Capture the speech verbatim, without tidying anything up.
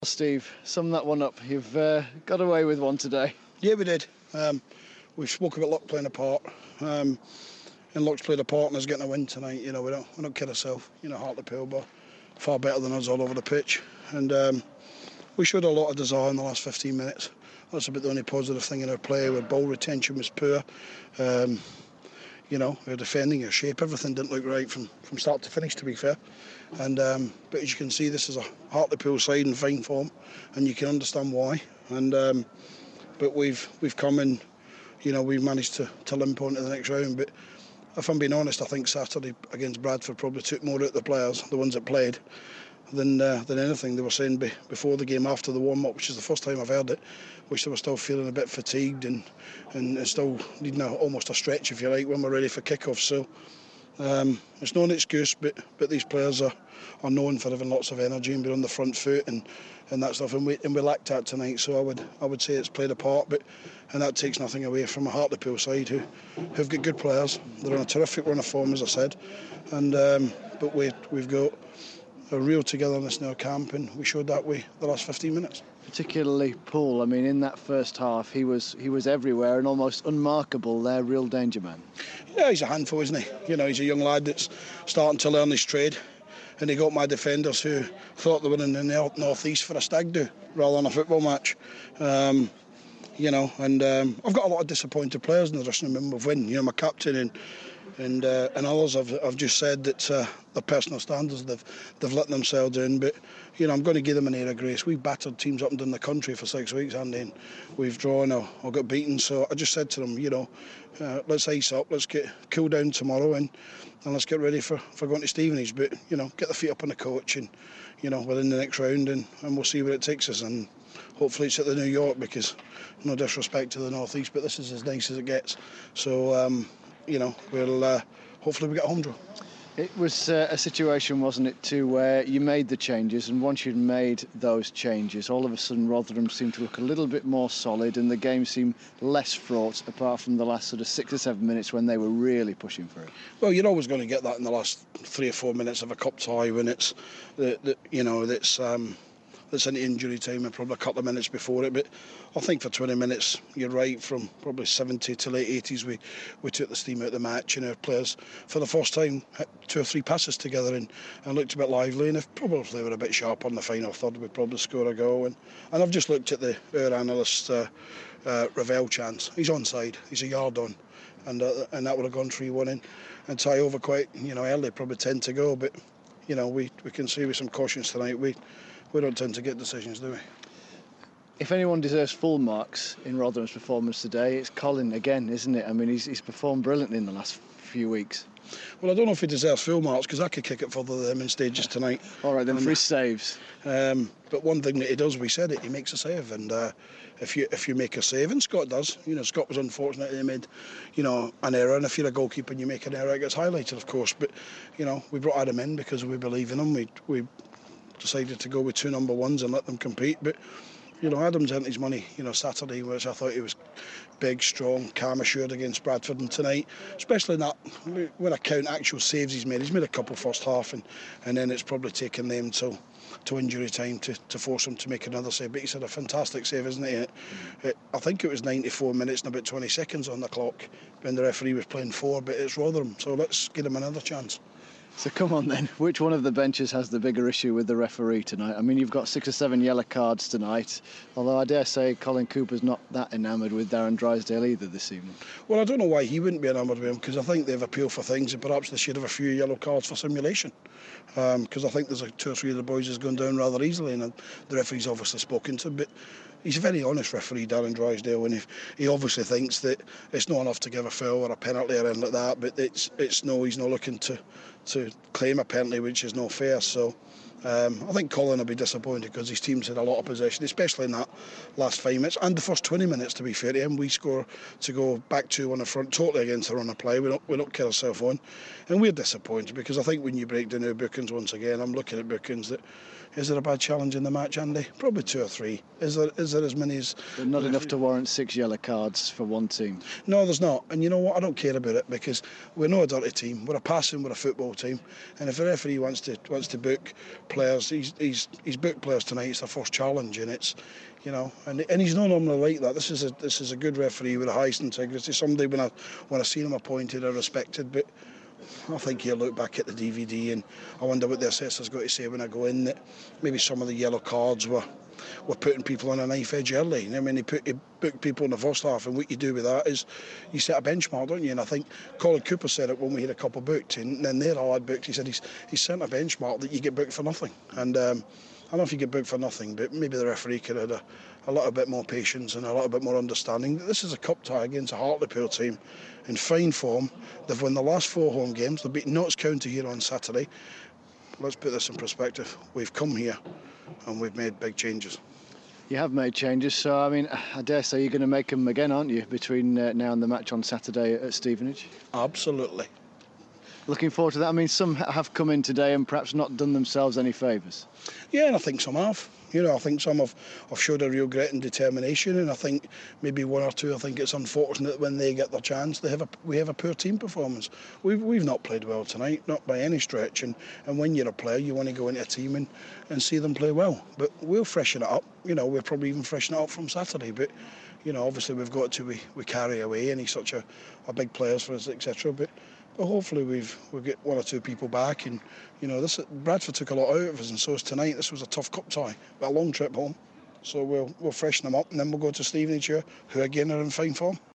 Steve, sum that one up. You've uh, got away with one today. Yeah, we did. Um, we've spoken about luck playing a part, um, and luck's played a part in us getting a win tonight. You know, we don't we don't kid ourselves. You know, Hartlepool are far better than us all over the pitch, and um, we showed a lot of desire in the last fifteen minutes. That's about the only positive thing in our play. Our ball retention was poor. Um, you know, our defending, our shape, everything didn't look right from, from start to finish, to be fair. And um, but as you can see, this is a Hartlepool side in fine form, and you can understand why. And um, but we've we've come and you know we've managed to, to limp on to the next round. But if I'm being honest, I think Saturday against Bradford probably took more out of the players, the ones that played, than uh, than anything. They were saying be, before the game, after the warm up, which is the first time I've heard it, which they were still feeling a bit fatigued and and still needing a, almost a stretch, if you like, when we're ready for kick-off. So. Um, it's not an excuse, but but these players are, are known for having lots of energy and being on the front foot and, and that stuff, and we and we lacked that tonight. So I would I would say it's played a part, but and that takes nothing away from a Hartlepool side who who've got good players. They're on a terrific run of form, as I said, and um, but we we've got a real togetherness in our camp, and we showed that way the last fifteen minutes. Particularly Paul. I mean, in that first half, he was he was everywhere and almost unmarkable there, real danger man. Yeah, he's a handful, isn't he? You know, he's a young lad that's starting to learn his trade, and he got my defenders who thought they were in the north east for a stag do rather than a football match. Um, you know, and um, I've got a lot of disappointed players in the dressing room with win. You know, my captain and and uh, and others have, have just said that uh, their personal standards they've they've let themselves in, but you know I'm going to give them an air of grace. We've battered teams up and down the country for six weeks, Andy, and we've drawn or, or got beaten. So I just said to them, you know, uh, let's ice up, let's get cool down tomorrow, and, and let's get ready for, for going to Stevenage. But you know, get the feet up on the coach, and you know we're in the next round, and, and we'll see where it takes us. And hopefully it's at the New York, because no disrespect to the North East, but this is as nice as it gets. So. Um, You know, we'll uh, hopefully we get a home draw. It was uh, a situation, wasn't it, too, where you made the changes, and once you'd made those changes, all of a sudden Rotherham seemed to look a little bit more solid, and the game seemed less fraught, apart from the last sort of six or seven minutes when they were really pushing for it. Well, you're always going to get that in the last three or four minutes of a cup tie when it's, the, the, you know, that's. Um, That's an injury time and probably a couple of minutes before it, but I think for twenty minutes, you're right, from probably seventy to late eighties, we, we took the steam out of the match, and our players for the first time hit two or three passes together and, and looked a bit lively, and if probably were a bit sharp on the final third, we'd probably score a goal. And, and I've just looked at the our analyst uh, uh, Ravel chance. He's onside, he's a yard on, and uh, and that would have gone three one in, and tie over quite you know early, probably ten to go, but you know we, we can see with some cautions tonight, we We don't tend to get decisions, do we? If anyone deserves full marks in Rotherham's performance today, it's Colin again, isn't it? I mean, he's, he's performed brilliantly in the last few weeks. Well, I don't know if he deserves full marks, because I could kick it further than him in stages tonight. All right, then, and, for his saves. Um, but one thing that he does, we said it, he makes a save, and uh, if you if you make a save, and Scott does, you know, Scott was unfortunate he made, you know, an error, and if you're a goalkeeper and you make an error, it gets highlighted, of course. But you know, we brought Adam in because we believe in him. We we. decided to go with two number ones and let them compete, but you know Adam's earned his money you know Saturday, which I thought he was big, strong, calm, assured against Bradford, and tonight, especially in that, when I count actual saves he's made, he's made a couple first half, and, and then it's probably taken them till to injury time to, to force him to make another save. But he's had a fantastic save, isn't he? It, it, I think it was ninety-four minutes and about twenty seconds on the clock when the referee was playing four, but it's Rotherham, so let's give him another chance. So come on then, which one of the benches has the bigger issue with the referee tonight? I mean, you've got six or seven yellow cards tonight, although I dare say Colin Cooper's not that enamoured with Darren Drysdale either this evening. Well, I don't know why he wouldn't be enamoured with him, because I think they've appealed for things, and perhaps they should have a few yellow cards for simulation, because um, I think there's a two or three of the boys has gone down rather easily, and the referee's obviously spoken to, but he's a very honest referee, Darren Drysdale, and if he obviously thinks that it's not enough to give a foul or a penalty or anything like that, but it's it's no, he's not looking to to claim a penalty, which is no fair. So um, I think Colin will be disappointed, because his team's had a lot of possession, especially in that last five minutes and the first twenty minutes. To be fair to him, we score to go back two on the front, totally against the run of play. We don't we don't kill ourselves on, and we're disappointed, because I think when you break down our bookings once again, I'm looking at bookings that. Is there a bad challenge in the match, Andy? Probably two or three. Is there is there as many as... But not enough to warrant six yellow cards for one team. No, there's not. And you know what? I don't care about it, because we're not a dirty team. We're a passing, we're a football team. And if a referee wants to wants to book players. He's he's he's booked players tonight. It's their first challenge, and it's, you know, and and he's not normally like that. This is a this is a good referee with the highest integrity. Somebody when I when I seen him appointed, I respected, but I think he'll look back at the D V D and I wonder what the assessor's got to say when I go in, that maybe some of the yellow cards were were putting people on a knife edge early. I mean, he put he booked people in the first half, and what you do with that is you set a benchmark, don't you? And I think Colin Cooper said it when we had a couple booked, and then they're all had booked. He said he's he's sent a benchmark that you get booked for nothing. And um, I don't know if you get booked for nothing, but maybe the referee could have had a, a little bit more patience and a little bit more understanding. This is a cup tie against a Hartlepool team in fine form. They've won the last four home games. They've beaten Notts County here on Saturday. Let's put this in perspective. We've come here and we've made big changes. You have made changes, so I mean, I dare say you're going to make them again, aren't you, between uh, now and the match on Saturday at Stevenage? Absolutely. Looking forward to that. I mean, some have come in today and perhaps not done themselves any favours. Yeah, and I think some have. You know, I think some have, have showed a real grit and determination, and I think maybe one or two, I think it's unfortunate when they get their chance, they have a, we have a poor team performance. We've, we've not played well tonight, not by any stretch, and, and when you're a player, you want to go into a team and, and see them play well. But we'll freshen it up. You know, we'll probably even freshen it up from Saturday, but, you know, obviously we've got to, we, we carry away, and he's such a, a big player for us, et cetera. But But hopefully we've we'll get one or two people back, and you know this Bradford took a lot out of us, and so is tonight. This was a tough cup tie, but a long trip home, so we'll we'll freshen them up, and then we'll go to Stevenage here, who again are in fine form.